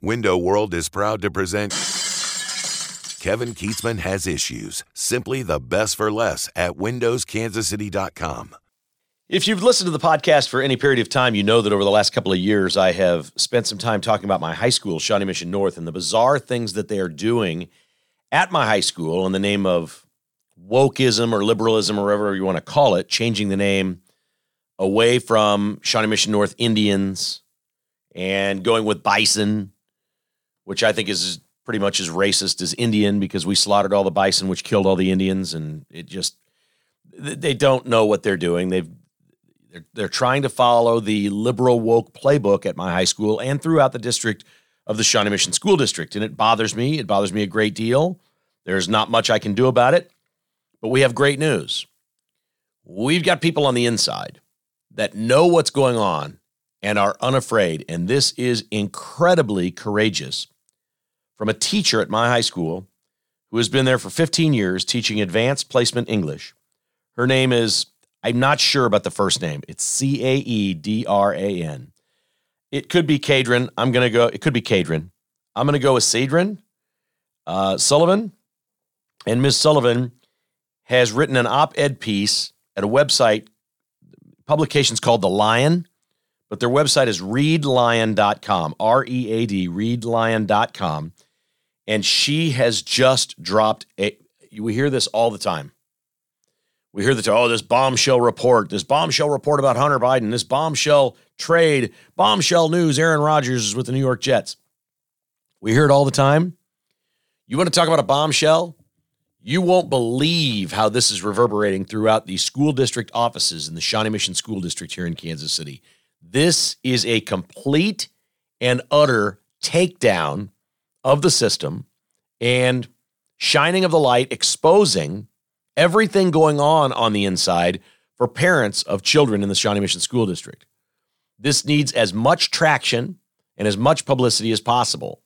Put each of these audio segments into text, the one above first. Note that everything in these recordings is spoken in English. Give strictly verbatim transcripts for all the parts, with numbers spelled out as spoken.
Window World is proud to present Kevin Keatsman Has Issues. Simply the best for less at windows kansas city dot com. If you've listened to the podcast for any period of time, you know that over the last couple of years, I have spent some time talking about my high school, Shawnee Mission North, and the bizarre things that they are doing at my high school in the name of wokeism or liberalism or whatever you want to call it, changing the name away from Shawnee Mission North Indians and going with bison, which I think is pretty much as racist as Indian because we slaughtered all the bison, which killed all the Indians, and it just, they don't know what they're doing. They've They're, they're trying to follow the liberal woke playbook at my high school and throughout the district of the Shawnee Mission School District. And it bothers me. It bothers me a great deal. There's not much I can do about it, but we have great news. We've got people on the inside that know what's going on and are unafraid. And this is incredibly courageous from a teacher at my high school who has been there for fifteen years teaching advanced placement English. Her name is, I'm not sure about the first name. It's C A E D R A N. It could be Cadron. I'm going to go, it could be Cadron. I'm going to go with Cedron uh, Sullivan. And Miz Sullivan has written an op-ed piece at a website, publication's called The Lion, but their website is read lion dot com, R E A D, read lion dot com. And she has just dropped a, we hear this all the time. We hear that, oh, this bombshell report, this bombshell report about Hunter Biden, this bombshell trade, bombshell news, Aaron Rodgers is with the New York Jets. We hear it all the time. You want to talk about a bombshell? You won't believe how this is reverberating throughout the school district offices in the Shawnee Mission School District here in Kansas City. This is a complete and utter takedown of the system and shining of the light, exposing everything going on on the inside for parents of children in the Shawnee Mission School District. This needs as much traction and as much publicity as possible.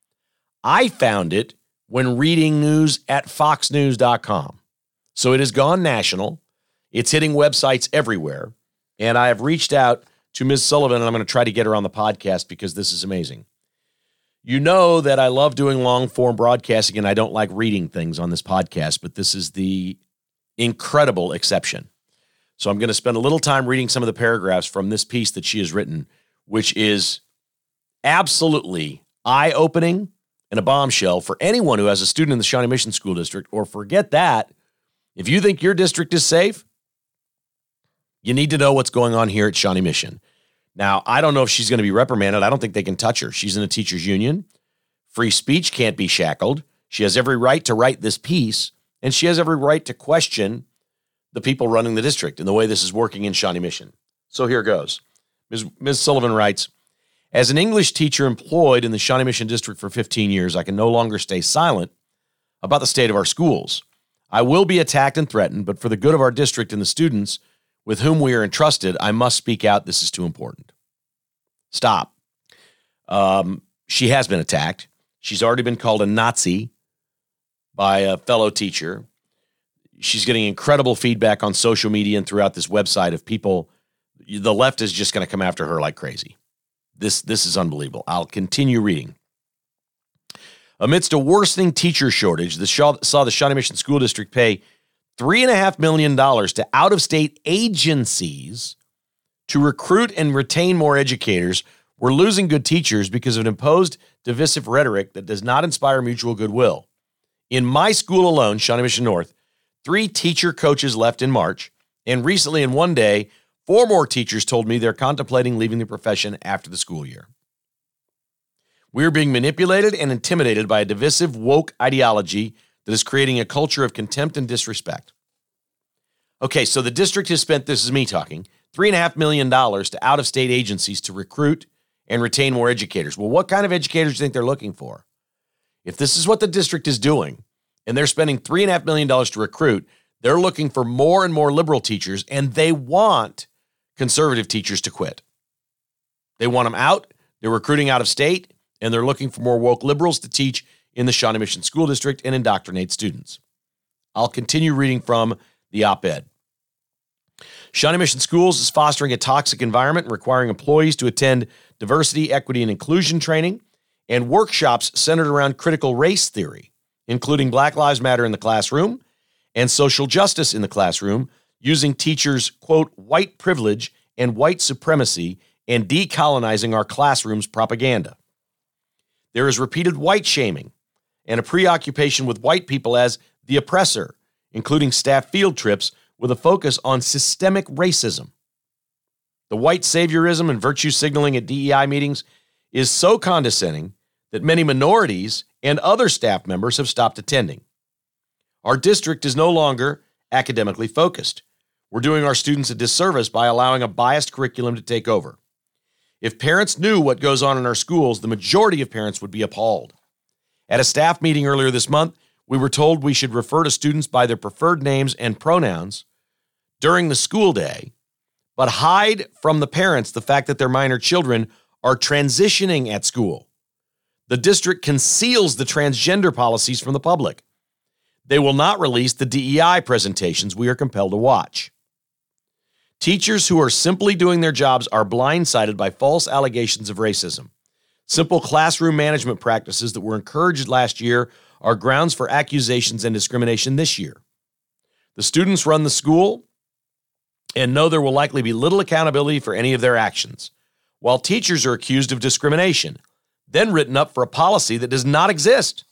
I found it when reading news at fox news dot com. So it has gone national. It's hitting websites everywhere. And I have reached out to Miz Sullivan, and I'm going to try to get her on the podcast because this is amazing. You know that I love doing long-form broadcasting, and I don't like reading things on this podcast, but this is the incredible exception. So I'm going to spend a little time reading some of the paragraphs from this piece that she has written, which is absolutely eye-opening and a bombshell for anyone who has a student in the Shawnee Mission School District, or forget that. If you think your district is safe, you need to know what's going on here at Shawnee Mission. Now, I don't know if she's going to be reprimanded. I don't think they can touch her. She's in a teachers union. Free speech can't be shackled. She has every right to write this piece, and she has every right to question the people running the district and the way this is working in Shawnee Mission. So here goes. Miz Miz Sullivan writes, as an English teacher employed in the Shawnee Mission District for fifteen years, I can no longer stay silent about the state of our schools. I will be attacked and threatened, but for the good of our district and the students with whom we are entrusted, I must speak out. This is too important. Stop. Um, she has been attacked. She's already been called a Nazi by a fellow teacher. She's getting incredible feedback on social media and throughout this website of people. The left is just going to come after her like crazy. This, this is unbelievable. I'll continue reading. Amidst a worsening teacher shortage, the Shaw, saw the Shawnee Mission School District pay three point five million dollars to out-of-state agencies to recruit and retain more educators. We're losing good teachers because of an imposed divisive rhetoric that does not inspire mutual goodwill. In my school alone, Shawnee Mission North, three teacher coaches left in March, and recently in one day, four more teachers told me they're contemplating leaving the profession after the school year. We're being manipulated and intimidated by a divisive woke ideology that is creating a culture of contempt and disrespect. Okay, so the district has spent, this is me talking, three point five million dollars to out-of-state agencies to recruit and retain more educators. Well, what kind of educators do you think they're looking for? If this is what the district is doing, and they're spending three point five million dollars to recruit, they're looking for more and more liberal teachers, and they want conservative teachers to quit. They want them out. They're recruiting out of state, and they're looking for more woke liberals to teach in the Shawnee Mission School District and indoctrinate students. I'll continue reading from the op-ed. Shawnee Mission Schools is fostering a toxic environment and requiring employees to attend diversity, equity, and inclusion training and workshops centered around critical race theory, including Black Lives Matter in the classroom and social justice in the classroom, using teachers' quote, white privilege and white supremacy and decolonizing our classrooms propaganda. There is repeated white shaming and a preoccupation with white people as the oppressor, including staff field trips with a focus on systemic racism. The white saviorism and virtue signaling at D E I meetings is so condescending that many minorities and other staff members have stopped attending. Our district is no longer academically focused. We're doing our students a disservice by allowing a biased curriculum to take over. If parents knew what goes on in our schools, the majority of parents would be appalled. At a staff meeting earlier this month, we were told we should refer to students by their preferred names and pronouns during the school day, but hide from the parents the fact that their minor children are transitioning at school. The district conceals the transgender policies from the public. They will not release the D E I presentations we are compelled to watch. Teachers who are simply doing their jobs are blindsided by false allegations of racism. Simple classroom management practices that were encouraged last year are grounds for accusations and discrimination this year. The students run the school and know there will likely be little accountability for any of their actions, while teachers are accused of discrimination, then written up for a policy that does not exist.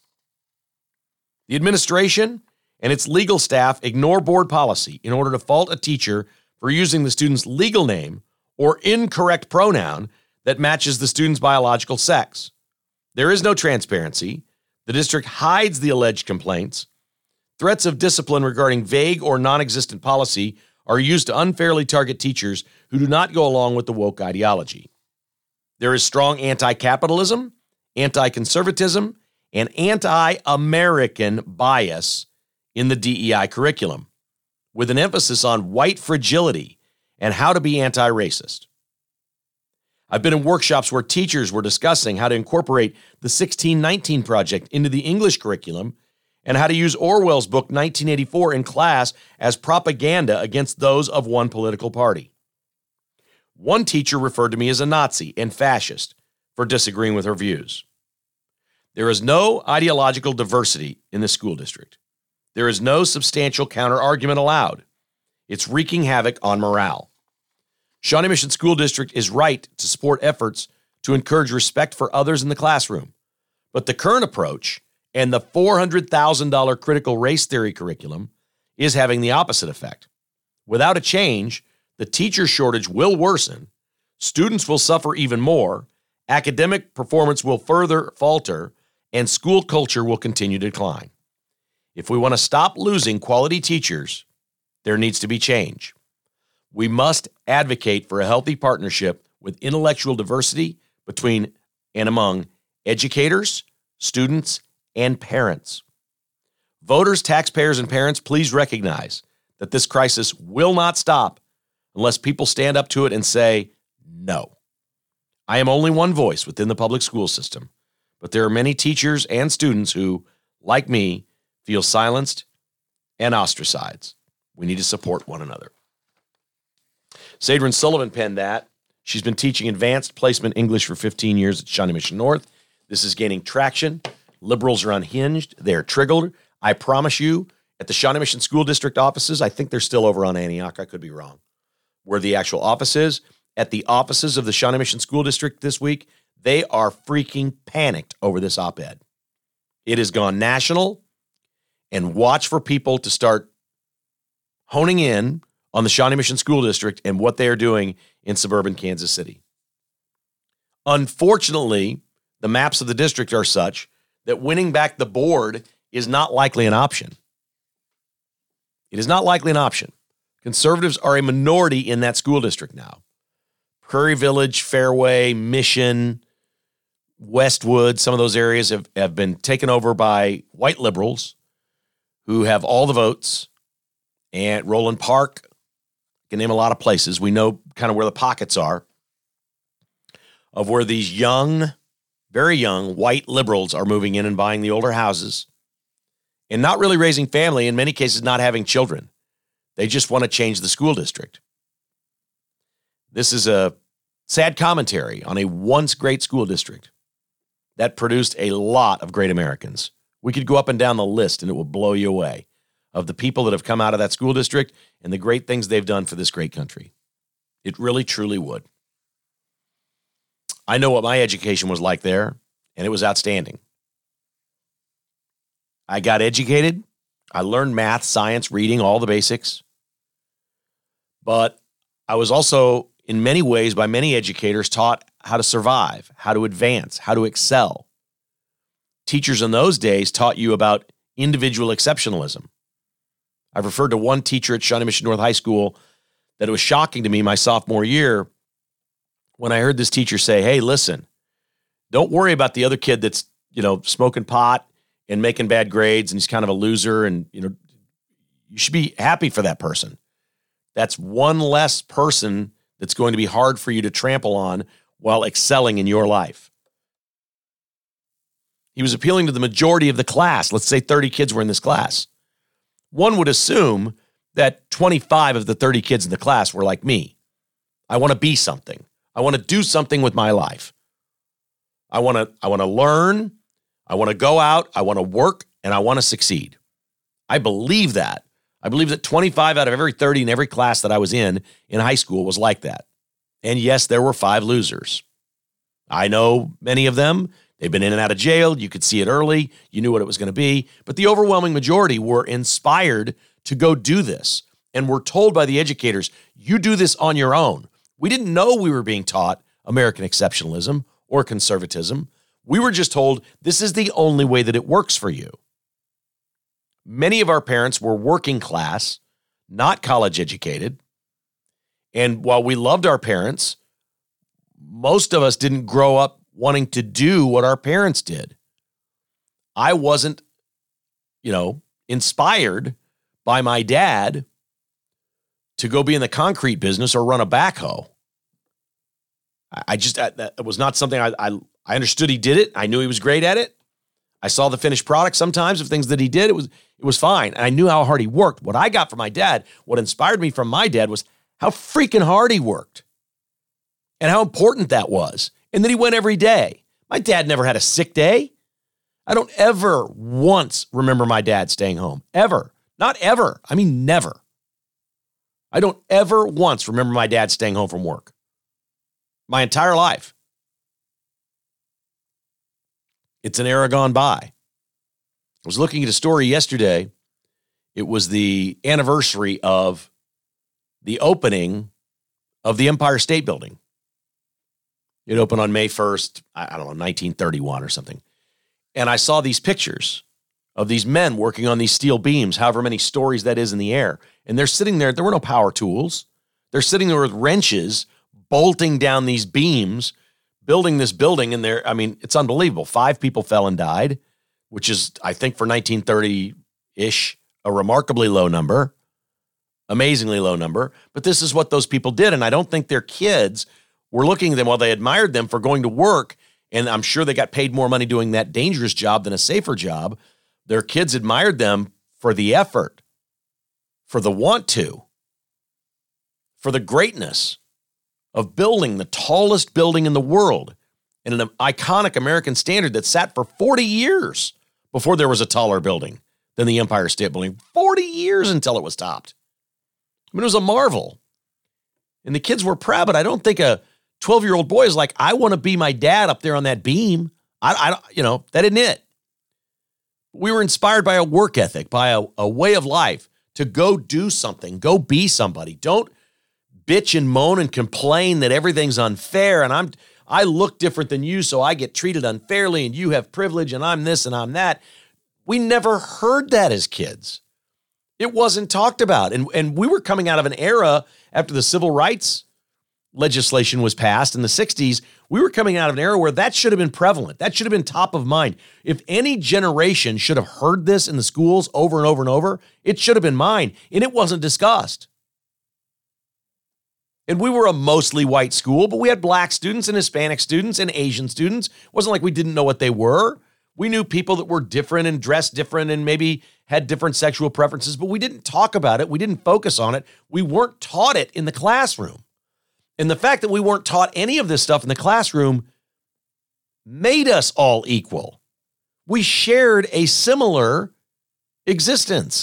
The administration and its legal staff ignore board policy in order to fault a teacher for using the student's legal name or incorrect pronoun that matches the student's biological sex. There is no transparency. The district hides the alleged complaints. Threats of discipline regarding vague or non-existent policy are used to unfairly target teachers who do not go along with the woke ideology. There is strong anti-capitalism, anti-conservatism, and anti-American bias in the D E I curriculum, with an emphasis on white fragility and how to be anti-racist. I've been in workshops where teachers were discussing how to incorporate the sixteen nineteen Project into the English curriculum and how to use Orwell's book nineteen eighty-four in class as propaganda against those of one political party. One teacher referred to me as a Nazi and fascist for disagreeing with her views. There is no ideological diversity in the school district. There is no substantial counter-argument allowed. It's wreaking havoc on morale. Shawnee Mission School District is right to support efforts to encourage respect for others in the classroom, but the current approach and the four hundred thousand dollars critical race theory curriculum is having the opposite effect. Without a change, the teacher shortage will worsen, students will suffer even more, academic performance will further falter, and school culture will continue to decline. If we want to stop losing quality teachers, there needs to be change. We must advocate for a healthy partnership with intellectual diversity between and among educators, students, and parents. Voters, taxpayers, and parents, please recognize that this crisis will not stop unless people stand up to it and say, no. I am only one voice within the public school system, but there are many teachers and students who, like me, feel silenced and ostracized. We need to support one another. Sadrin Sullivan penned that. She's been teaching advanced placement English for fifteen years at Shawnee Mission North. This is gaining traction. Liberals are unhinged. They're triggered. I promise you, at the Shawnee Mission School District offices, I think they're still over on Antioch. I could be wrong. Where the actual office is, at the offices of the Shawnee Mission School District this week, they are freaking panicked over this op-ed. It has gone national, and watch for people to start honing in on the Shawnee Mission School District and what they are doing in suburban Kansas City. Unfortunately, the maps of the district are such that winning back the board is not likely an option. It is not likely an option. Conservatives are a minority in that school district now. Prairie Village, Fairway, Mission, Westwood, some of those areas have, have been taken over by white liberals who have all the votes. And Roland Park, I can name a lot of places. We know kind of where the pockets are of where these young, very young white liberals are moving in and buying the older houses and not really raising family, in many cases not having children. They just want to change the school district. This is a sad commentary on a once great school district that produced a lot of great Americans. We could go up and down the list and it will blow you away of the people that have come out of that school district and the great things they've done for this great country. It really, truly would. I know what my education was like there, and it was outstanding. I got educated. I learned math, science, reading, all the basics. But I was also, in many ways, by many educators, taught how to survive, how to advance, how to excel. Teachers in those days taught you about individual exceptionalism. I've referred to one teacher at Shawnee Mission North High School that it was shocking to me my sophomore year when I heard this teacher say, hey, listen, don't worry about the other kid that's, you know, smoking pot and making bad grades and he's kind of a loser, and, you know, you should be happy for that person. That's one less person that's going to be hard for you to trample on while excelling in your life. He was appealing to the majority of the class. Let's say thirty kids were in this class. One would assume that twenty-five of the thirty kids in the class were like me. I want to be something. I want to do something with my life. I want to I want to learn. I want to go out. I want to work, and I want to succeed. I believe that. I believe that twenty-five out of every thirty in every class that I was in in high school was like that. And yes, there were five losers. I know many of them. They've been in and out of jail. You could see it early. You knew what it was going to be. But the overwhelming majority were inspired to go do this and were told by the educators, you do this on your own. We didn't know we were being taught American exceptionalism or conservatism. We were just told this is the only way that it works for you. Many of our parents were working class, not college educated. And while we loved our parents, most of us didn't grow up wanting to do what our parents did. I wasn't, you know, inspired by my dad to go be in the concrete business or run a backhoe. I just, that was not something I, I, I understood he did it. I knew he was great at it. I saw the finished product sometimes of things that he did. It was, it was fine. And I knew how hard he worked. What I got from my dad, what inspired me from my dad was how freaking hard he worked and how important that was. And then he went every day. My dad never had a sick day. I don't ever once remember my dad staying home. Ever. Not ever. I mean, never. I don't ever once remember my dad staying home from work. My entire life. It's an era gone by. I was looking at a story yesterday. It was the anniversary of the opening of the Empire State Building. It opened on May first, I don't know, nineteen thirty-one or something. And I saw these pictures of these men working on these steel beams, however many stories that is in the air. And they're sitting there. There were no power tools. They're sitting there with wrenches, bolting down these beams, building this building. And they're, I mean, it's unbelievable. Five people fell and died, which is, I think, for nineteen thirty-ish, a remarkably low number, amazingly low number. But this is what those people did. And I don't think their kids were looking at them while they admired them for going to work. And I'm sure they got paid more money doing that dangerous job than a safer job. Their kids admired them for the effort, for the want to, for the greatness of building the tallest building in the world and an iconic American standard that sat for forty years before there was a taller building than the Empire State Building. forty years until it was topped. I mean, it was a marvel. And the kids were proud, but I don't think a twelve-year-old boy is like, I want to be my dad up there on that beam. I, I, you know, that isn't it. We were inspired by a work ethic, by a, a way of life to go do something, go be somebody. Don't bitch and moan and complain that everything's unfair and I'm, I look different than you, so I get treated unfairly and you have privilege and I'm this and I'm that. We never heard that as kids. It wasn't talked about. And, and we were coming out of an era after the civil rights legislation was passed in the sixties. We were coming out of an era where that should have been prevalent. That should have been top of mind. If any generation should have heard this in the schools over and over and over, it should have been mine. And it wasn't discussed. And we were a mostly white school, but we had black students and Hispanic students and Asian students. It wasn't like we didn't know what they were. We knew people that were different and dressed different and maybe had different sexual preferences, but we didn't talk about it. We didn't focus on it. We weren't taught it in the classroom. And the fact that we weren't taught any of this stuff in the classroom made us all equal. We shared a similar existence.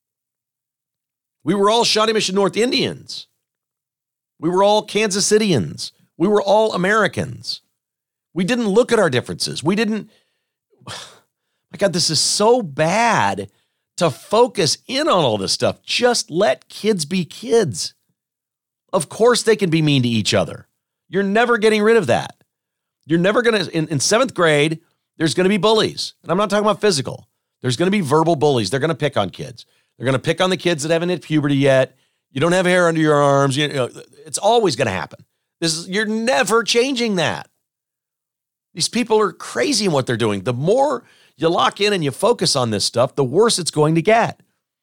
We were all Shawnee Mission North Indians. We were all Kansas Cityans. We were all Americans. We didn't look at our differences. We didn't, my God, this is so bad to focus in on all this stuff. Just let kids be kids. Of course they can be mean to each other. You're never getting rid of that. You're never going to, in, in seventh grade, there's going to be bullies. And I'm not talking about physical. There's going to be verbal bullies. They're going to pick on kids. They're going to pick on the kids that haven't hit puberty yet. You don't have hair under your arms. You know, it's always going to happen. This is, you're never changing that. These people are crazy in what they're doing. The more you lock in and you focus on this stuff, the worse it's going to get.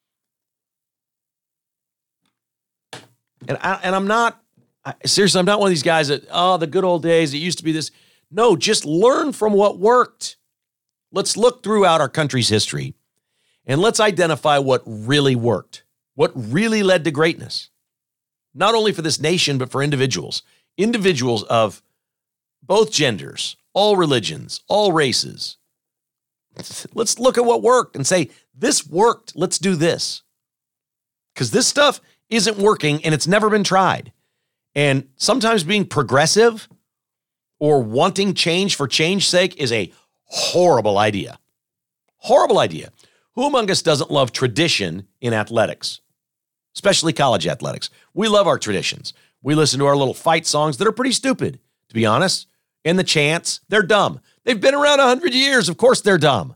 And, I, and I'm not, I, seriously, I'm not one of these guys that, oh, the good old days, it used to be this. No, just learn from what worked. Let's look throughout our country's history and let's identify what really worked, what really led to greatness, not only for this nation, but for individuals, individuals of both genders, all religions, all races. Let's look at what worked and say, this worked. Let's do this. Because this stuff isn't working and it's never been tried. And sometimes being progressive or wanting change for change's sake is a horrible idea. Horrible idea. Who among us doesn't love tradition in athletics, especially college athletics? We love our traditions. We listen to our little fight songs that are pretty stupid, to be honest. And the chants, they're dumb. They've been around one hundred years. Of course they're dumb.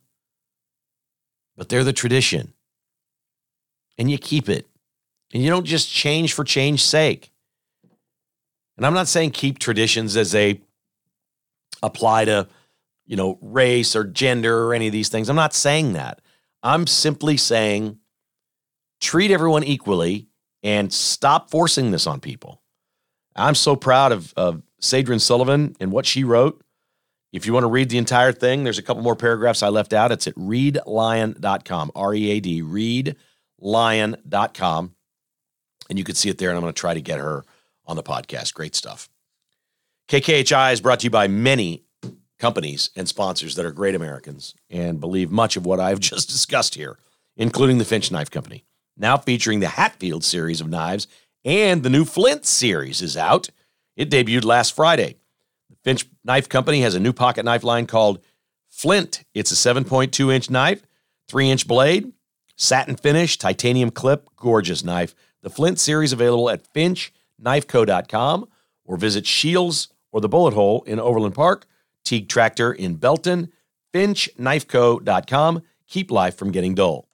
But they're the tradition. And you keep it. And you don't just change for change's sake. And I'm not saying keep traditions as they apply to, you know, race or gender or any of these things. I'm not saying that. I'm simply saying treat everyone equally and stop forcing this on people. I'm so proud of, of Sadrin Sullivan and what she wrote. If you want to read the entire thing, there's a couple more paragraphs I left out. It's at read lion dot com, R E A D, read lion dot com. And you can see it there, and I'm going to try to get her on the podcast. Great stuff. K K H I is brought to you by many companies and sponsors that are great Americans and believe much of what I've just discussed here, including the Finch Knife Company. Now featuring the Hatfield series of knives, and the new Flint series is out. It debuted last Friday. The Finch Knife Company has a new pocket knife line called Flint. It's a seven point two inch knife, three inch blade, satin finish, titanium clip, gorgeous knife. The Flint series available at finch knife co dot com or visit Shields or the Bullet Hole in Overland Park, Teague Tractor in Belton, finch knife co dot com. Keep life from getting dull.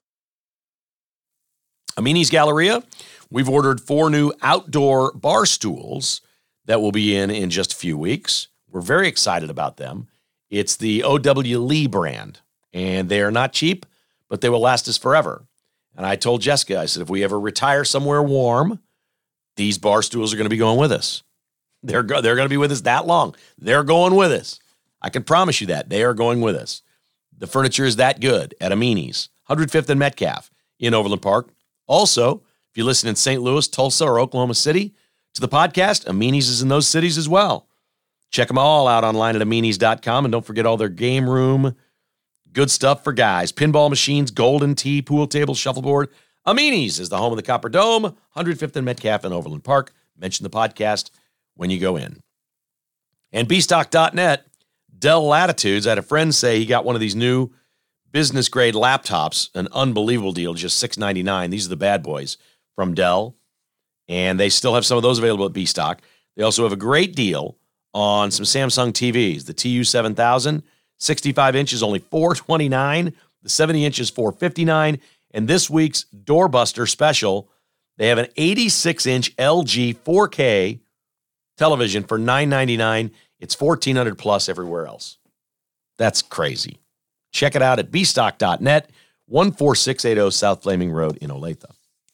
Amini's Galleria, we've ordered four new outdoor bar stools that will be in in just a few weeks. We're very excited about them. It's the O W Lee brand, and they are not cheap, but they will last us forever. And I told Jessica, I said, if we ever retire somewhere warm, these bar stools are going to be going with us. They're, go- they're going to be with us that long. They're going with us. I can promise you that. They are going with us. The furniture is that good at Amini's, one hundred fifth and Metcalf in Overland Park. Also, if you listen in Saint Louis, Tulsa, or Oklahoma City to the podcast, Amini's is in those cities as well. Check them all out online at aminis dot com, and don't forget all their game room, good stuff for guys. Pinball machines, golden tee, pool table, shuffleboard. Amini's is the home of the Copper Dome, one hundred fifth and Metcalf in Overland Park. Mention the podcast when you go in. And b stock dot net, Dell Latitudes. I had a friend say he got one of these new business-grade laptops, an unbelievable deal, just six ninety-nine. These are the bad boys from Dell, and they still have some of those available at B-Stock. They also have a great deal on some Samsung T Vs. The T U seven thousand, sixty-five inches, only four twenty-nine. The seventy inches, four fifty-nine. And this week's Doorbuster special, they have an eighty-six inch L G four K television for nine ninety-nine. It's fourteen hundred plus everywhere else. That's crazy. Check it out at b stock dot net, one four six eight zero South Flaming Road in Olathe.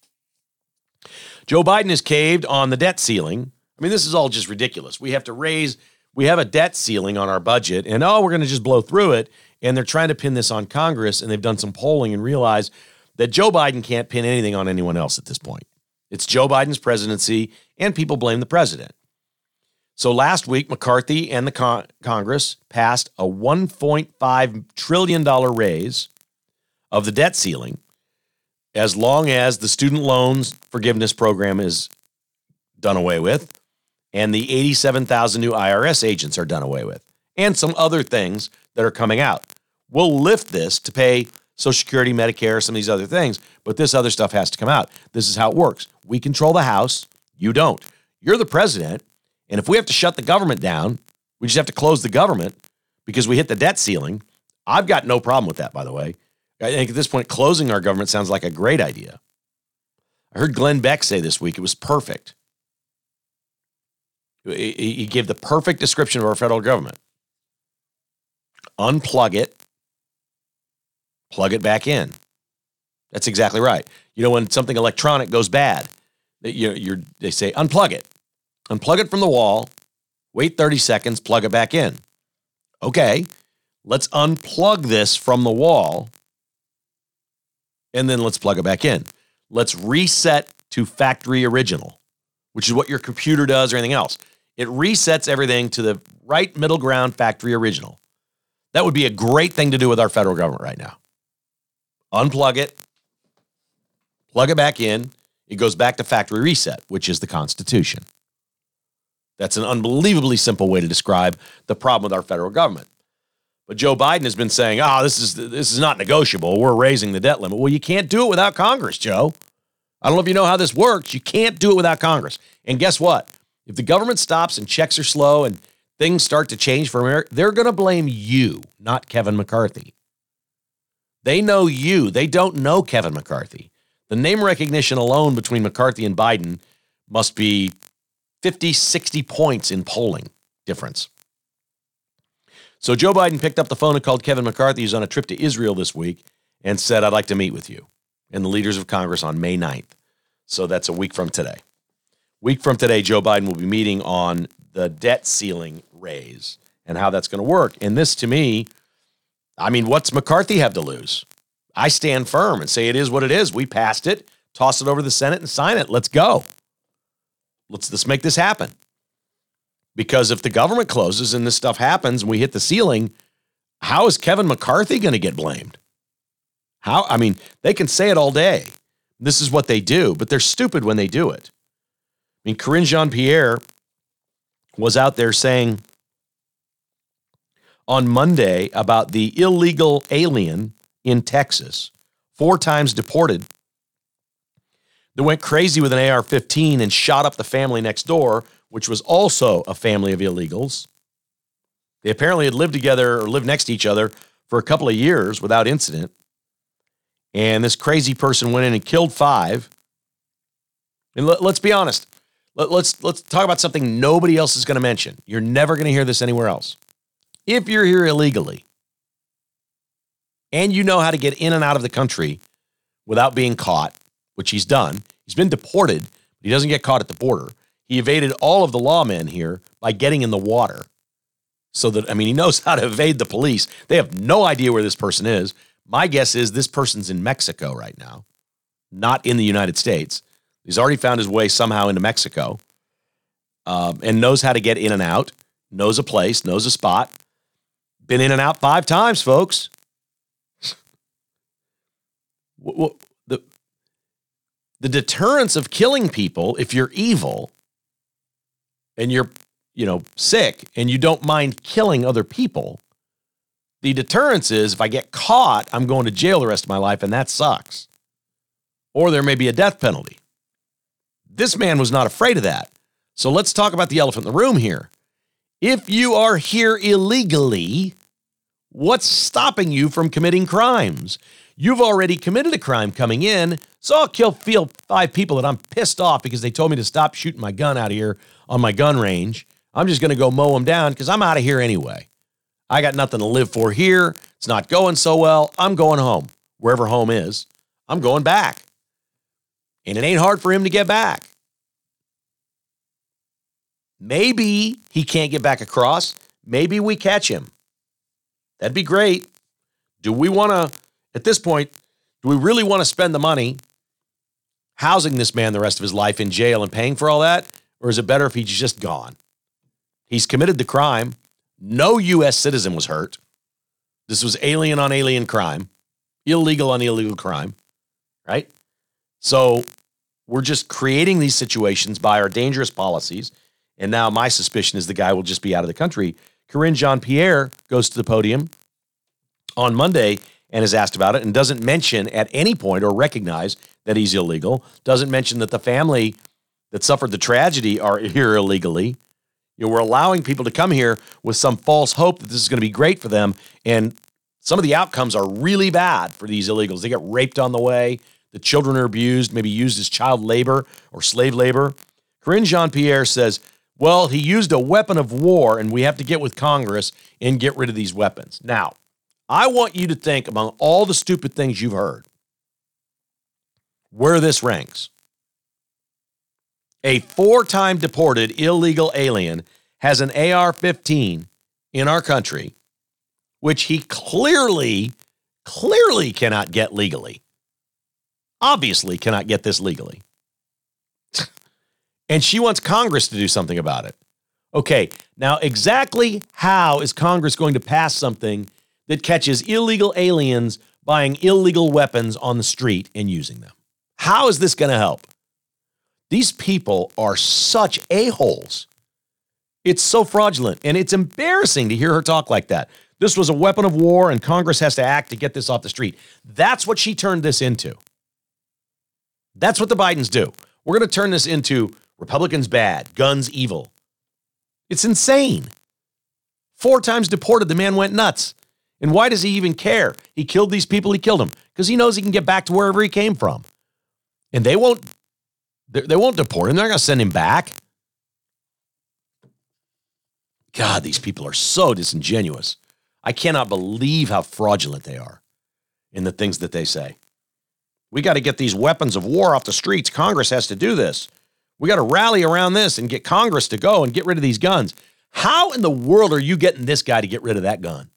Joe Biden has caved on the debt ceiling. I mean, this is all just ridiculous. We have to raise, we have a debt ceiling on our budget, and oh, we're going to just blow through it. And they're trying to pin this on Congress, and they've done some polling and realized that Joe Biden can't pin anything on anyone else at this point. It's Joe Biden's presidency, and people blame the president. So last week, McCarthy and the con- Congress passed a one point five trillion dollars raise of the debt ceiling as long as the student loans forgiveness program is done away with and the eighty-seven thousand new I R S agents are done away with, and some other things that are coming out. We'll lift this to pay Social Security, Medicare, some of these other things, but this other stuff has to come out. This is how it works. We control the House. You don't. You're the president, and if we have to shut the government down, we just have to close the government because we hit the debt ceiling. I've got no problem with that, by the way. I think at this point, closing our government sounds like a great idea. I heard Glenn Beck say this week it was perfect. He gave the perfect description of our federal government. Unplug it, plug it back in. That's exactly right. You know, when something electronic goes bad, you're, you're, they say, unplug it. Unplug it from the wall, wait thirty seconds, plug it back in. Okay, let's unplug this from the wall, and then let's plug it back in. Let's reset to factory original, which is what your computer does or anything else. It resets everything to the right middle ground factory original. That would be a great thing to do with our federal government right now. Unplug it, plug it back in, it goes back to factory reset, which is the Constitution. That's an unbelievably simple way to describe the problem with our federal government. But Joe Biden has been saying, oh, this is this is not negotiable. We're raising the debt limit. Well, you can't do it without Congress, Joe. I don't know if you know how this works. You can't do it without Congress. And guess what? If the government stops and checks are slow and things start to change for America, they're going to blame you, not Kevin McCarthy. They know you. They don't know Kevin McCarthy. The name recognition alone between McCarthy and Biden must be fifty, sixty points in polling difference. So Joe Biden picked up the phone and called Kevin McCarthy, who's on a trip to Israel this week, and said, I'd like to meet with you and the leaders of Congress on May ninth. So that's a week from today. Week from today, Joe Biden will be meeting on the debt ceiling raise and how that's going to work. And this, to me, I mean, what's McCarthy have to lose? I stand firm and say it is what it is. We passed it, toss it over to the Senate and sign it. Let's go. Let's, let's make this happen. Because if the government closes and this stuff happens and we hit the ceiling, how is Kevin McCarthy going to get blamed? How? I mean, they can say it all day. This is what they do, but they're stupid when they do it. I mean, Karine Jean-Pierre was out there saying on Monday about the illegal alien in Texas, four times deported, that went crazy with an A R fifteen and shot up the family next door, which was also a family of illegals. They apparently had lived together or lived next to each other for a couple of years without incident. And this crazy person went in and killed five. And let, let's be honest. Let, let's, let's talk about something nobody else is going to mention. You're never going to hear this anywhere else. If you're here illegally and you know how to get in and out of the country without being caught, which he's done, he's been deported, but he doesn't get caught at the border. He evaded all of the lawmen here by getting in the water. So that, I mean, he knows how to evade the police. They have no idea where this person is. My guess is this person's in Mexico right now, not in the United States. He's already found his way somehow into Mexico um, and knows how to get in and out, knows a place, knows a spot. Been in and out five times, folks. the, the deterrence of killing people, if you're evil and you're, you know, sick and you don't mind killing other people, the deterrence is if I get caught, I'm going to jail the rest of my life, and that sucks. Or there may be a death penalty. This man was not afraid of that. So let's talk about the elephant in the room here. If you are here illegally, what's stopping you from committing crimes? You've already committed a crime coming in, so I'll kill feel five people that I'm pissed off because they told me to stop shooting my gun out of here on my gun range. I'm just going to go mow them down because I'm out of here anyway. I got nothing to live for here. It's not going so well. I'm going home, wherever home is. I'm going back. And it ain't hard for him to get back. Maybe he can't get back across. Maybe we catch him. That'd be great. Do we want to, at this point, do we really want to spend the money housing this man the rest of his life in jail and paying for all that? Or is it better if he's just gone? He's committed the crime. No U S citizen was hurt. This was alien on alien crime, illegal on illegal crime, right? So we're just creating these situations by our dangerous policies. And now my suspicion is the guy will just be out of the country. Karine Jean-Pierre goes to the podium on Monday and is asked about it and doesn't mention at any point or recognize that he's illegal, doesn't mention that the family that suffered the tragedy are here illegally. You know, we're allowing people to come here with some false hope that this is going to be great for them, and some of the outcomes are really bad for these illegals. They get raped on the way. The children are abused, maybe used as child labor or slave labor. Karine Jean-Pierre says, well, he used a weapon of war, and we have to get with Congress and get rid of these weapons. Now, I want you to think, among all the stupid things you've heard, where this ranks. A four-time deported illegal alien has an A R fifteen in our country, which he clearly, clearly cannot get legally. Obviously cannot get this legally. And she wants Congress to do something about it. Okay, now exactly how is Congress going to pass something that catches illegal aliens buying illegal weapons on the street and using them? How is this going to help? These people are such a-holes. It's so fraudulent, and it's embarrassing to hear her talk like that. This was a weapon of war, and Congress has to act to get this off the street. That's what she turned this into. That's what the Bidens do. We're going to turn this into Republicans bad, guns evil. It's insane. Four times deported, the man went nuts. And why does he even care? He killed these people, he killed them, because he knows he can get back to wherever he came from. And they won't They won't deport him. They're not going to send him back. God, these people are so disingenuous. I cannot believe how fraudulent they are in the things that they say. We got to get these weapons of war off the streets. Congress has to do this. We got to rally around this and get Congress to go and get rid of these guns. How in the world are you getting this guy to get rid of that gun?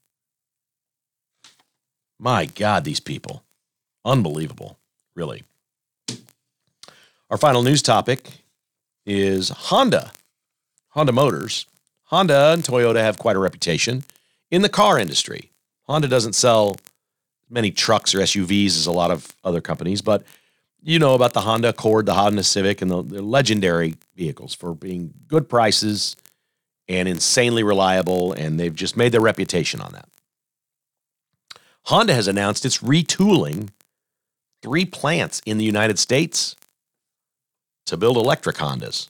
My God, these people. Unbelievable, really. Our final news topic is Honda. Honda Motors. Honda and Toyota have quite a reputation in the car industry. Honda doesn't sell many trucks or S U Vs as a lot of other companies, but you know about the Honda Accord, the Honda Civic, and the, the legendary vehicles for being good prices and insanely reliable, and they've just made their reputation on that. Honda has announced it's retooling three plants in the United States to build electric Hondas.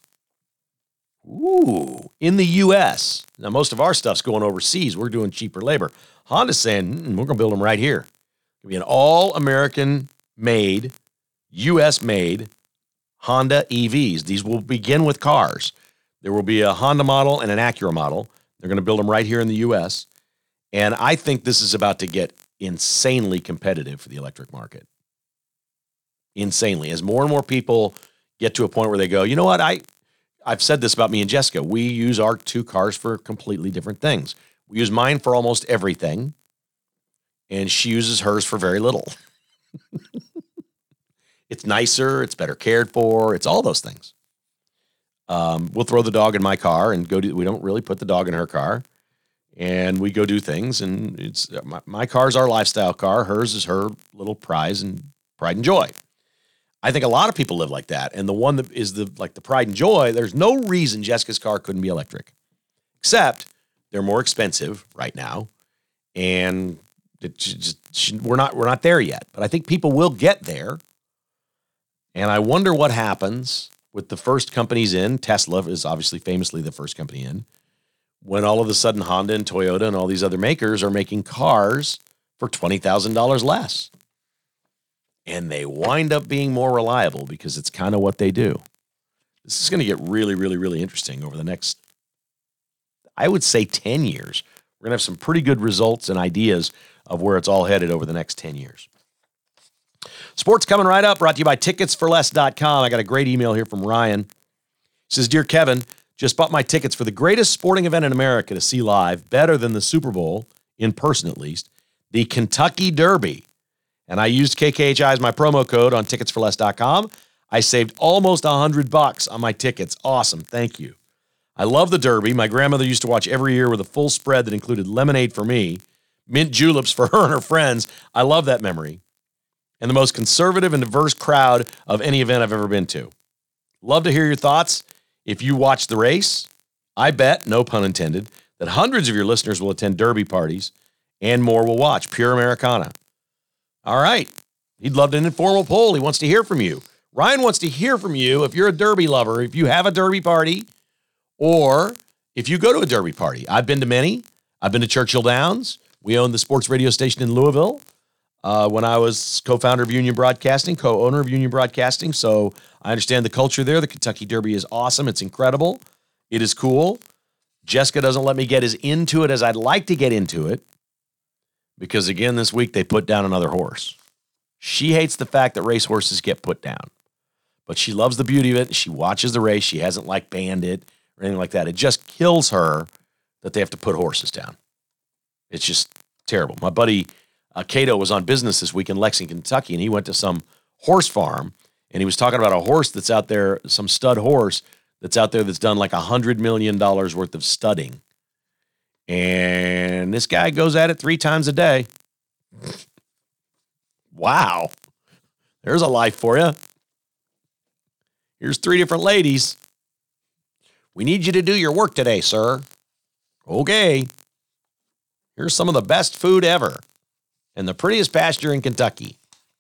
Ooh, in the U S. Now, most of our stuff's going overseas. We're doing cheaper labor. Honda's saying, mm, we're going to build them right here. It'll be an all-American made, U S made Honda E Vs. These will begin with cars. There will be a Honda model and an Acura model. They're going to build them right here in the U S. And I think this is about to get insanely competitive for the electric market. Insanely. As more and more people get to a point where they go, you know what, I, I've said this about me and Jessica. We use our two cars for completely different things. We use mine for almost everything, and she uses hers for very little. It's nicer. It's better cared for. It's all those things. Um, we'll throw the dog in my car and go do, we don't really put the dog in her car, and we go do things, and it's my, my car's our lifestyle car. Hers is her little prize and pride and joy. I think a lot of people live like that. And the one that is the like the pride and joy, there's no reason Jessica's car couldn't be electric, except they're more expensive right now. And it just, we're not we're not there yet. But I think people will get there. And I wonder what happens with the first companies in. Tesla is obviously famously the first company in. When all of a sudden Honda and Toyota and all these other makers are making cars for twenty thousand dollars less. And they wind up being more reliable because it's kind of what they do. This is going to get really, really, really interesting over the next, I would say, ten years. We're going to have some pretty good results and ideas of where it's all headed over the next ten years. Sports coming right up, brought to you by tickets for less dot com. I got a great email here from Ryan. He says, Dear Kevin, just bought my tickets for the greatest sporting event in America to see live, better than the Super Bowl, in person at least, the Kentucky Derby. And I used K K H I as my promo code on tickets for less dot com. I saved almost one hundred bucks on my tickets. Awesome. Thank you. I love the Derby. My grandmother used to watch every year with a full spread that included lemonade for me, mint juleps for her and her friends. I love that memory. And the most conservative and diverse crowd of any event I've ever been to. Love to hear your thoughts. If you watch the race, I bet, no pun intended, that hundreds of your listeners will attend Derby parties and more will watch Pure Americana. All right. He'd love an informal poll. He wants to hear from you. Ryan wants to hear from you if you're a Derby lover, if you have a Derby party, or if you go to a Derby party. I've been to many. I've been to Churchill Downs. We owned the sports radio station in Louisville uh, when I was co-founder of Union Broadcasting, co-owner of Union Broadcasting. So I understand the culture there. The Kentucky Derby is awesome. It's incredible. It is cool. Jessica doesn't let me get as into it as I'd like to get into it because, again, this week they put down another horse. She hates the fact that racehorses get put down, but she loves the beauty of it. She watches the race. She hasn't, like, banned it or anything like that. It just kills her that they have to put horses down. It's just terrible. My buddy uh, Cato was on business this week in Lexington, Kentucky, and he went to some horse farm, and he was talking about a horse that's out there, some stud horse that's out there that's done like one hundred million dollars worth of studding. And this guy goes at it three times a day. Wow. There's a life for you. Here's three different ladies. We need you to do your work today, sir. Okay. Here's some of the best food ever and the prettiest pasture in Kentucky.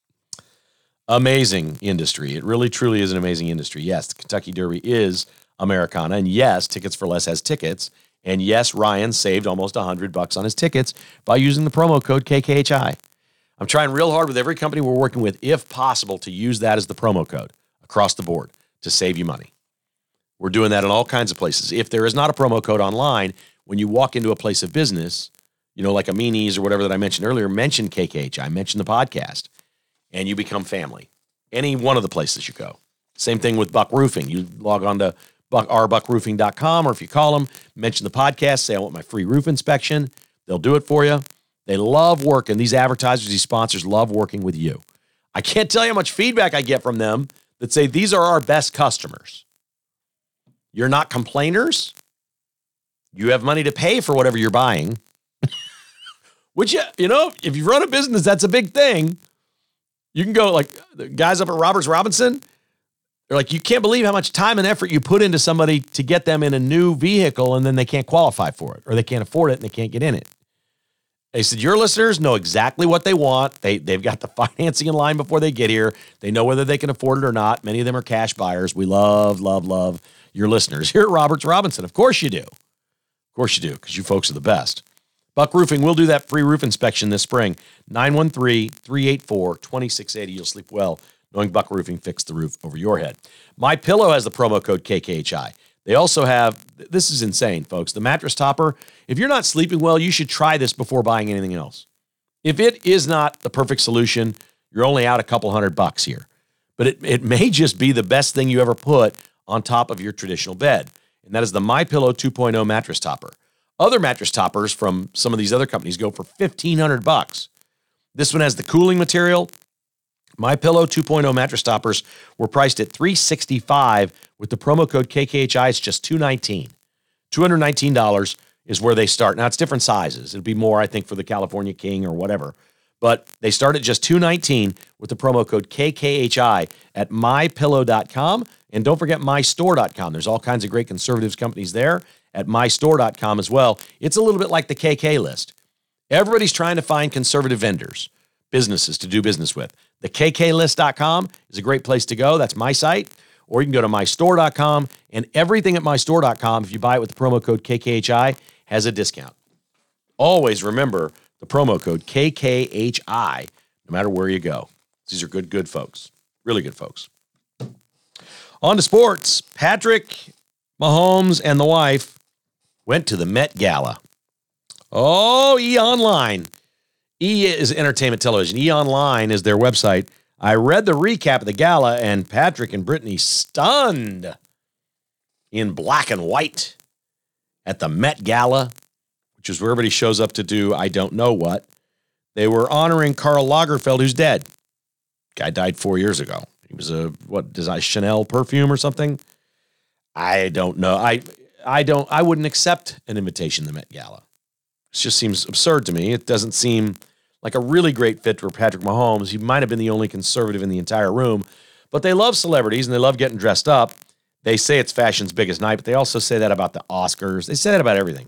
Amazing industry. It really, truly is an amazing industry. Yes, the Kentucky Derby is Americana. And yes, Tickets for Less has tickets. And yes, Ryan saved almost one hundred bucks on his tickets by using the promo code K K H I. I'm trying real hard with every company we're working with, if possible, to use that as the promo code across the board to save you money. We're doing that in all kinds of places. If there is not a promo code online, when you walk into a place of business, you know, like a Meanies or whatever that I mentioned earlier, mention K K H I, mention the podcast, and you become family. Any one of the places you go. Same thing with Buck Roofing. You log on to buck r buck roofing dot com, or if you call them, mention the podcast, say, I want my free roof inspection. They'll do it for you. They love working. These advertisers, these sponsors love working with you. I can't tell you how much feedback I get from them that say, these are our best customers. You're not complainers. You have money to pay for whatever you're buying. Which, you know, if you run a business, that's a big thing. You can go, like, the guys up at Roberts Robinson, they're like, you can't believe how much time and effort you put into somebody to get them in a new vehicle, and then they can't qualify for it, or they can't afford it, and they can't get in it. They said, your listeners know exactly what they want. They, they've got the financing in line before they get here. They know whether they can afford it or not. Many of them are cash buyers. We love, love, love your listeners here at Roberts Robinson. Of course you do. Of course you do, because you folks are the best. Buck Roofing will do that free roof inspection this spring. nine one three, three eight four, two six eight zero. You'll sleep well knowing Buck Roofing fixed the roof over your head. MyPillow has the promo code K K H I. They also have, this is insane, folks, the mattress topper. If you're not sleeping well, you should try this before buying anything else. If it is not the perfect solution, you're only out a couple hundred bucks here. But it, it may just be the best thing you ever put on top of your traditional bed. And that is the MyPillow two point oh mattress topper. Other mattress toppers from some of these other companies go for fifteen hundred bucks. This one has the cooling material. MyPillow two point oh mattress toppers were priced at three hundred sixty-five dollars. With the promo code K K H I, it's just two hundred nineteen dollars. two hundred nineteen dollars is where they start. Now, it's different sizes. It'd be more, I think, for the California King or whatever. But they start at just two hundred nineteen dollars with the promo code K K H I at my pillow dot com. And don't forget my store dot com. There's all kinds of great conservatives companies there at my store dot com as well. It's a little bit like the K K list. Everybody's trying to find conservative vendors, businesses to do business with. The K K list dot com is a great place to go. That's my site. Or you can go to my store dot com, and everything at my store dot com, if you buy it with the promo code K K H I, has a discount. Always remember the promo code K K H I, no matter where you go. These are good, good folks. Really good folks. On to sports. Patrick Mahomes and the wife went to the Met Gala. Oh, E! Online. E! is entertainment television. E! Online is their website. I read the recap of the gala, and Patrick and Brittany stunned in black and white at the Met Gala, which is where everybody shows up to do I don't know what. They were honoring Karl Lagerfeld, who's dead. Guy died four years ago. He was a, what, design Chanel perfume or something? I don't know. I I don't, I wouldn't accept an invitation to the Met Gala. It just seems absurd to me. It doesn't seem like a really great fit for Patrick Mahomes. He might have been the only conservative in the entire room, but they love celebrities and they love getting dressed up. They say it's fashion's biggest night, but they also say that about the Oscars. They say that about everything.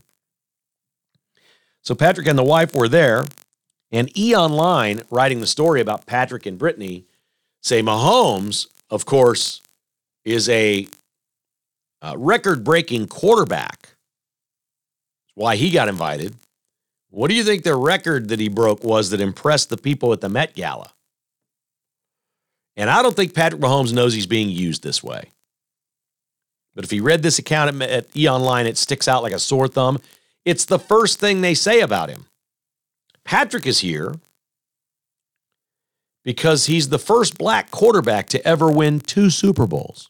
So Patrick and the wife were there, and E! Online, writing the story about Patrick and Brittany, say Mahomes, of course, is a uh, record-breaking quarterback. Why he got invited. What do you think the record that he broke was that impressed the people at the Met Gala? And I don't think Patrick Mahomes knows he's being used this way. But if he read this account at, at E! Online, it sticks out like a sore thumb. It's the first thing they say about him. Patrick is here because he's the first black quarterback to ever win two Super Bowls.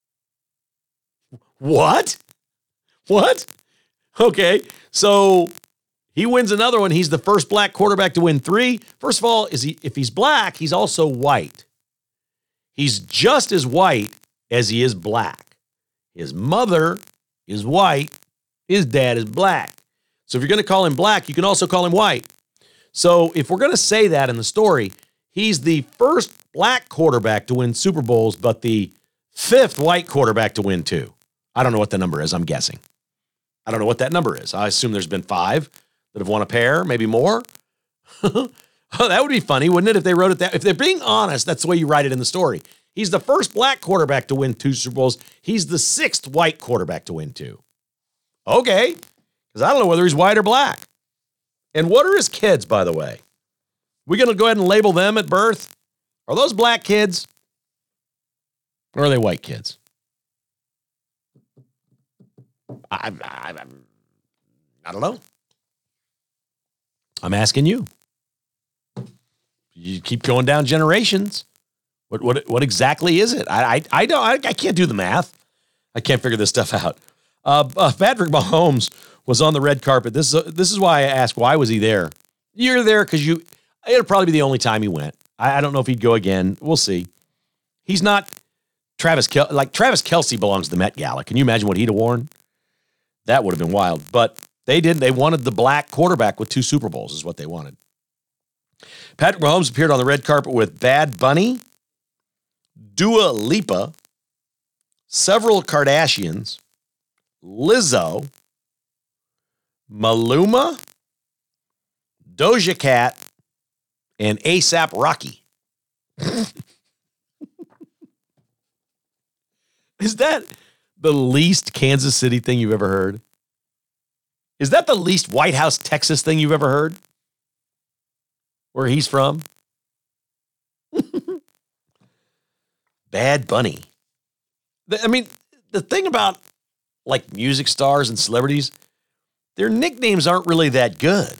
What? What? Okay, so he wins another one. He's the first black quarterback to win three. First of all, is he? If he's black, he's also white. He's just as white as he is black. His mother is white. His dad is black. So if you're going to call him black, you can also call him white. So if we're going to say that in the story, he's the first black quarterback to win Super Bowls, but the fifth white quarterback to win two. I don't know what the number is. I'm guessing. I don't know what that number is. I assume there's been five that have won a pair, maybe more. Oh, that would be funny, wouldn't it, if they wrote it that? If they're being honest, that's the way you write it in the story. He's the first black quarterback to win two Super Bowls. He's the sixth white quarterback to win two. Okay, because I don't know whether he's white or black. And what are his kids, by the way? We going to go ahead and label them at birth? Are those black kids? Or are they white kids? I, I, I, I don't know. I'm asking you. You keep going down generations. What what what exactly is it? I I, I don't. I, I can't do the math. I can't figure this stuff out. Uh, uh, Patrick Mahomes was on the red carpet. This is uh, this is why I asked, why was he there? You're there because you. It'll probably be the only time he went. I, I don't know if he'd go again. We'll see. He's not Travis Kel- like Travis Kelce belongs to the Met Gala. Can you imagine what he'd have worn? That would have been wild. But they didn't. They wanted the black quarterback with two Super Bowls is what they wanted. Patrick Mahomes appeared on the red carpet with Bad Bunny, Dua Lipa, several Kardashians, Lizzo, Maluma, Doja Cat, and A$AP Rocky. Is that the least Kansas City thing you've ever heard? Is that the least White House, Texas thing you've ever heard? Where he's from? Bad Bunny. I mean, the thing about like music stars and celebrities, their nicknames aren't really that good.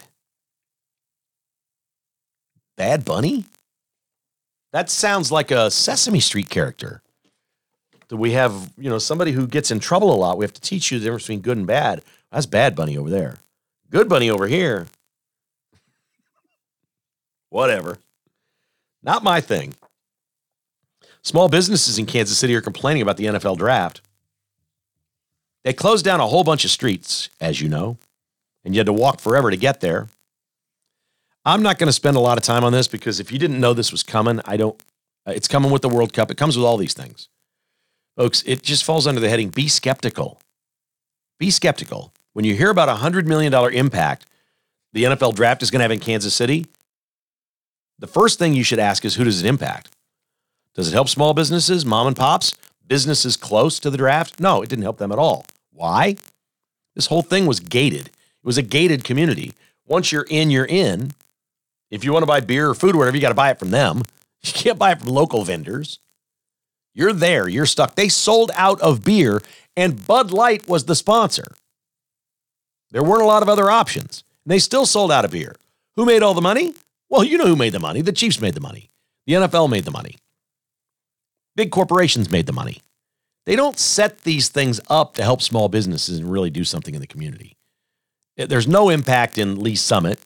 Bad Bunny? That sounds like a Sesame Street character. Do we have, you know, somebody who gets in trouble a lot? We have to teach you the difference between good and bad. That's Bad Bunny over there. Good Bunny over here. Whatever. Not my thing. Small businesses in Kansas City are complaining about the N F L draft. They closed down a whole bunch of streets, as you know, and you had to walk forever to get there. I'm not going to spend a lot of time on this because if you didn't know this was coming, I don't, it's coming with the World Cup. It comes with all these things. Folks, it just falls under the heading, be skeptical. Be skeptical. When you hear about a one hundred million dollars impact the N F L draft is going to have in Kansas City, the first thing you should ask is, who does it impact? Does it help small businesses, mom and pops, businesses close to the draft? No, it didn't help them at all. Why? This whole thing was gated. It was a gated community. Once you're in, you're in. If you want to buy beer or food or whatever, you got to buy it from them. You can't buy it from local vendors. You're there. You're stuck. They sold out of beer, and Bud Light was the sponsor. There weren't a lot of other options. And they still sold out of beer. Who made all the money? Well, you know who made the money. The Chiefs made the money. The N F L made the money. Big corporations made the money. They don't set these things up to help small businesses and really do something in the community. There's no impact in Lee Summit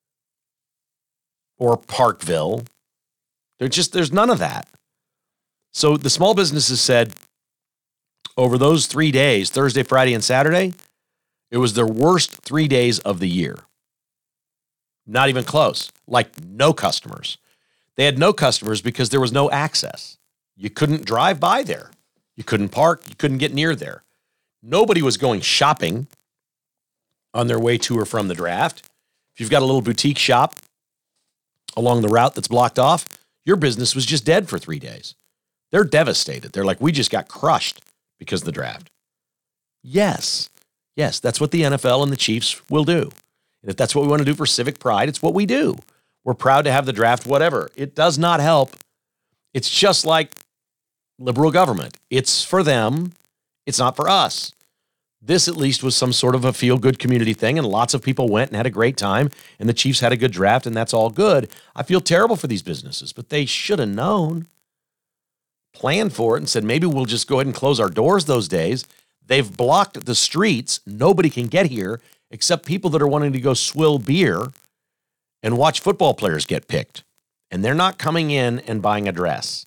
or Parkville. There's just, there's none of that. So the small businesses said, over those three days, Thursday, Friday, and Saturday, it was their worst three days of the year. Not even close. Like no customers. They had no customers because there was no access. You couldn't drive by there. You couldn't park. You couldn't get near there. Nobody was going shopping on their way to or from the draft. If you've got a little boutique shop along the route that's blocked off, your business was just dead for three days. They're devastated. They're like, we just got crushed because of the draft. Yes. Yes, that's what the N F L and the Chiefs will do. And if that's what we want to do for civic pride, it's what we do. We're proud to have the draft, whatever. It does not help. It's just like liberal government. It's for them. It's not for us. This at least was some sort of a feel-good community thing, and lots of people went and had a great time, and the Chiefs had a good draft, and that's all good. I feel terrible for these businesses, but they should have known, planned for it, and said, maybe we'll just go ahead and close our doors those days. They've blocked the streets. Nobody can get here except people that are wanting to go swill beer and watch football players get picked. And they're not coming in and buying a dress.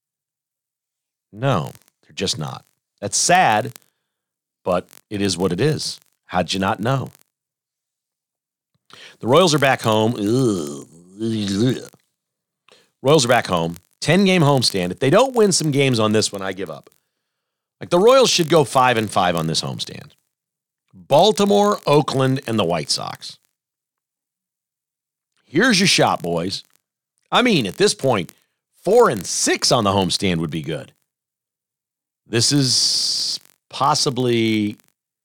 No, they're just not. That's sad, but it is what it is. How'd you not know? The Royals are back home. Royals are back home. ten-game homestand. If they don't win some games on this one, I give up. Like the Royals should go five and five on this homestand. Baltimore, Oakland, and the White Sox. Here's your shot, boys. I mean, at this point, four and six on the homestand would be good. This is possibly,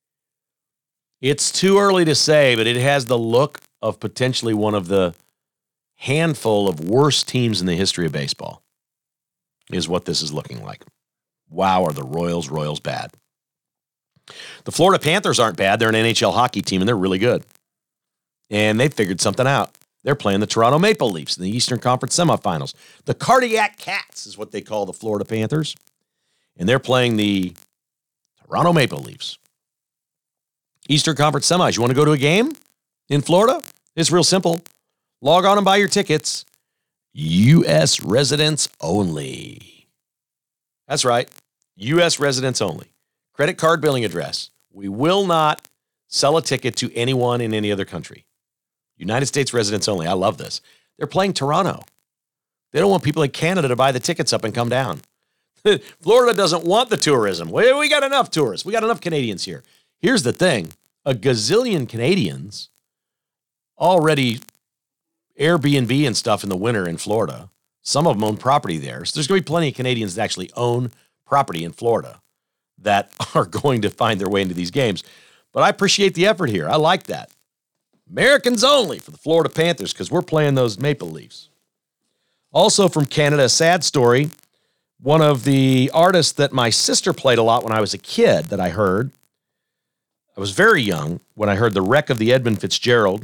it's too early to say, but it has the look of potentially one of the handful of worst teams in the history of baseball, is what this is looking like. Wow, are the Royals, Royals bad. The Florida Panthers aren't bad. They're an N H L hockey team, and they're really good. And they figured something out. They're playing the Toronto Maple Leafs in the Eastern Conference semifinals. The Cardiac Cats is what they call the Florida Panthers. And they're playing the Toronto Maple Leafs. Eastern Conference semis. You want to go to a game in Florida? It's real simple. Log on and buy your tickets. U S residents only. That's right. U S residents only. Credit card billing address. We will not sell a ticket to anyone in any other country. United States residents only. I love this. They're playing Toronto. They don't want people in Canada to buy the tickets up and come down. Florida doesn't want the tourism. We, we got enough tourists. We got enough Canadians here. Here's the thing. A gazillion Canadians already Airbnb and stuff in the winter in Florida. Some of them own property there. So there's going to be plenty of Canadians that actually own property in Florida that are going to find their way into these games. But I appreciate the effort here. I like that. Americans only for the Florida Panthers because we're playing those Maple Leafs. Also from Canada, a sad story. One of the artists that my sister played a lot when I was a kid that I heard. I was very young when I heard The Wreck of the Edmund Fitzgerald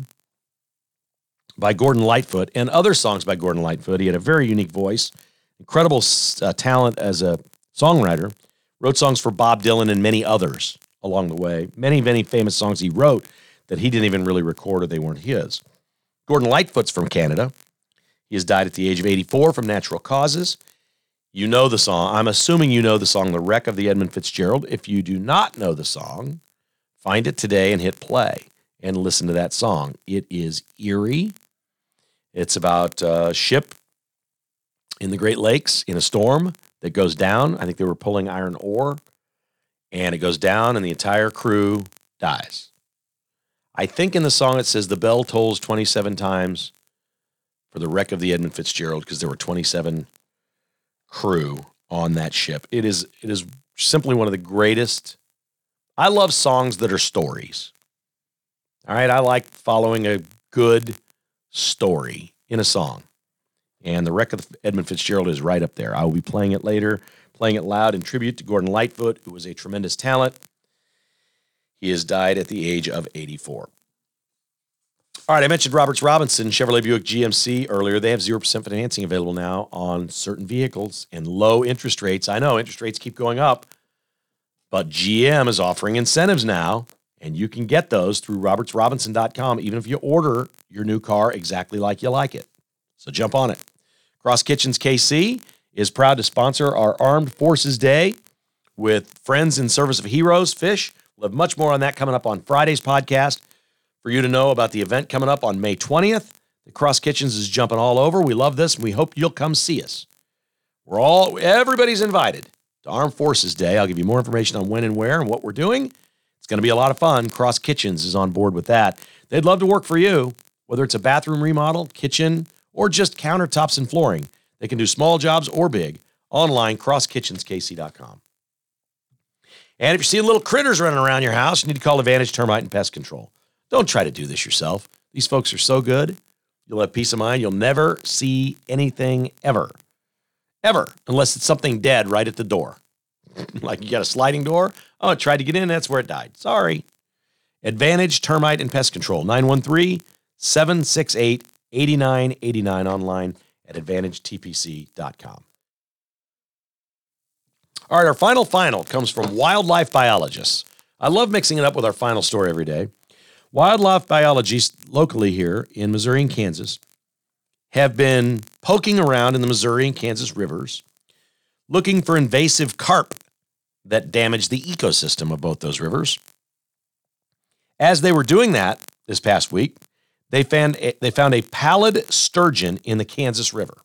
by Gordon Lightfoot and other songs by Gordon Lightfoot. He had a very unique voice, incredible uh, talent as a songwriter, wrote songs for Bob Dylan and many others along the way. Many, many famous songs he wrote that he didn't even really record or they weren't his. Gordon Lightfoot's from Canada. He has died at the age of eighty-four from natural causes. You know the song. I'm assuming you know the song, The Wreck of the Edmund Fitzgerald. If you do not know the song, find it today and hit play and listen to that song. It is eerie. It's about a ship in the Great Lakes in a storm that goes down. I think they were pulling iron ore, and it goes down, and the entire crew dies. I think in the song it says the bell tolls twenty-seven times for the wreck of the Edmund Fitzgerald because there were twenty-seven crew on that ship. It is it is simply one of the greatest. I love songs that are stories. All right, I like following a good story in a song. And The Wreck of Edmund Fitzgerald is right up there. I will be playing it later, playing it loud in tribute to Gordon Lightfoot, who was a tremendous talent. He has died at the age of eighty-four. All right, I mentioned Roberts Robinson, Chevrolet Buick G M C earlier. They have zero percent financing available now on certain vehicles and low interest rates. I know interest rates keep going up, but G M is offering incentives now, and you can get those through roberts robinson dot com, even if you order your new car exactly like you like it. So jump on it. Cross Kitchens K C is proud to sponsor our Armed Forces Day. with Friends in Service of Heroes, Fish. We'll have much more on that coming up on Friday's podcast. For you to know about the event coming up on May twentieth. The Cross Kitchens is jumping all over. We love this, and we hope you'll come see us. We're all, everybody's invited to Armed Forces Day. I'll give you more information on when and where and what we're doing. It's going to be a lot of fun. Cross Kitchens is on board with that. They'd love to work for you, whether it's a bathroom remodel, kitchen, or just countertops and flooring. They can do small jobs or big. Online, cross kitchens k c dot com. And if you see little critters running around your house, you need to call Advantage Termite and Pest Control. Don't try to do this yourself. These folks are so good. You'll have peace of mind. You'll never see anything ever. Ever. Unless it's something dead right at the door. Like you got a sliding door. Oh, it tried to get in. That's where it died. Sorry. Advantage Termite and Pest Control. nine one three, seven six eight, eight nine eight nine online at advantage t p c dot com. All right, our final final comes from wildlife biologists. I love mixing it up with our final story every day. Wildlife biologists locally here in Missouri and Kansas have been poking around in the Missouri and Kansas rivers looking for invasive carp that damage the ecosystem of both those rivers. As they were doing that this past week, they found a, they found a pallid sturgeon in the Kansas River.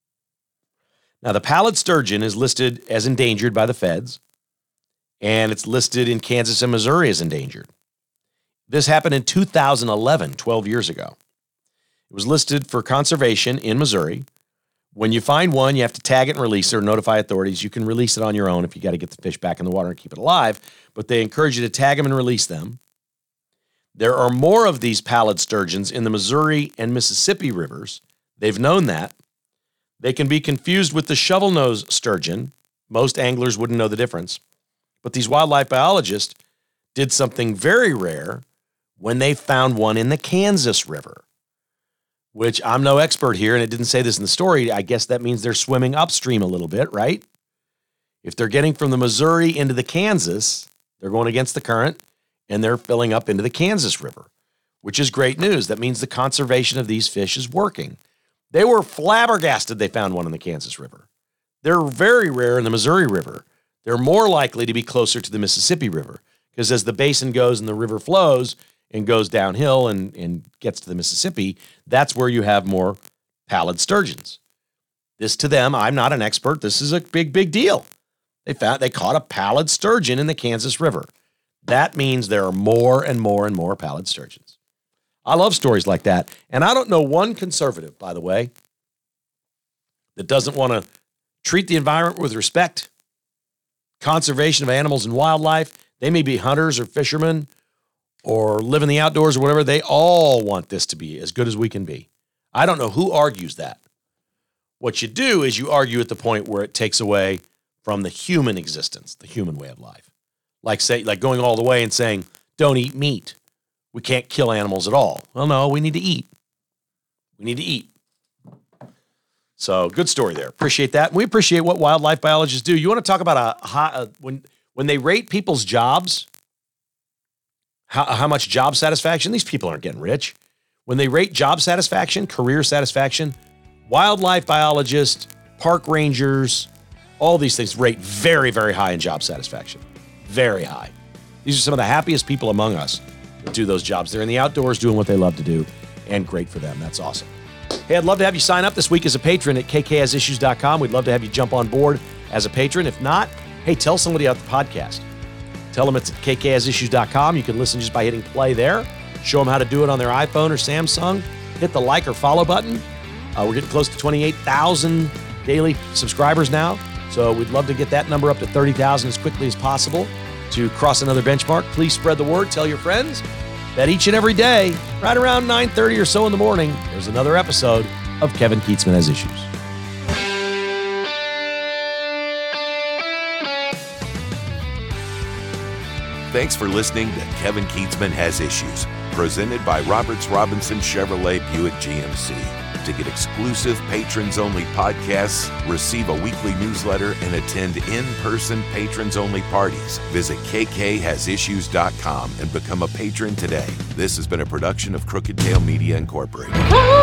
Now, the pallid sturgeon is listed as endangered by the feds, and it's listed in Kansas and Missouri as endangered. This happened in two thousand eleven, twelve years ago. It was listed for conservation in Missouri. When you find one, you have to tag it and release it or notify authorities. You can release it on your own if you got to get the fish back in the water and keep it alive, but they encourage you to tag them and release them. There are more of these pallid sturgeons in the Missouri and Mississippi rivers. They've known that. They can be confused with the shovel-nosed sturgeon. Most anglers wouldn't know the difference. But these wildlife biologists did something very rare when they found one in the Kansas River, which I'm no expert here, and it didn't say this in the story. I guess that means they're swimming upstream a little bit, right? If they're getting from the Missouri into the Kansas, they're going against the current, and they're filling up into the Kansas River, which is great news. That means the conservation of these fish is working. They were flabbergasted they found one in the Kansas River. They're very rare in the Missouri River. They're more likely to be closer to the Mississippi River because as the basin goes and the river flows and goes downhill and, and gets to the Mississippi, that's where you have more pallid sturgeons. This to them, I'm not an expert. This is a big, big deal. They found they caught a pallid sturgeon in the Kansas River. That means there are more and more and more pallid sturgeons. I love stories like that. And I don't know one conservative, by the way, that doesn't want to treat the environment with respect, conservation of animals and wildlife. They may be hunters or fishermen or live in the outdoors or whatever. They all want this to be as good as we can be. I don't know who argues that. What you do is you argue at the point where it takes away from the human existence, the human way of life. Like say, like going all the way and saying, don't eat meat. We can't kill animals at all. Well, no, we need to eat. We need to eat. So good story there. Appreciate that. We appreciate what wildlife biologists do. You want to talk about a, high, a when when they rate people's jobs, how, how much job satisfaction? These people aren't getting rich. When they rate job satisfaction, career satisfaction, wildlife biologists, park rangers, all these things rate very, very high in job satisfaction. Very high. These are some of the happiest people among us that do those jobs. They're in the outdoors doing what they love to do, and great for them. That's awesome. Hey, I'd love to have you sign up this week as a patron at k k has issues dot com. We'd love to have you jump on board as a patron. If not, hey, tell somebody about the podcast. Tell them it's at k k has issues dot com. You can listen just by hitting play there. Show them how to do it on their iPhone or Samsung. Hit the like or follow button. Uh, we're getting close to twenty-eight thousand daily subscribers now. So we'd love to get that number up to thirty thousand as quickly as possible to cross another benchmark. Please spread the word. Tell your friends that each and every day, right around nine thirty or so in the morning, there's another episode of Kevin Kietzman Has Issues. Thanks for listening to Kevin Kietzman Has Issues, presented by Roberts Robinson Chevrolet Buick G M C. To get exclusive patrons-only podcasts, receive a weekly newsletter, and attend in-person patrons-only parties, visit k k has issues dot com and become a patron today. This has been a production of Crooked Tail Media Incorporated.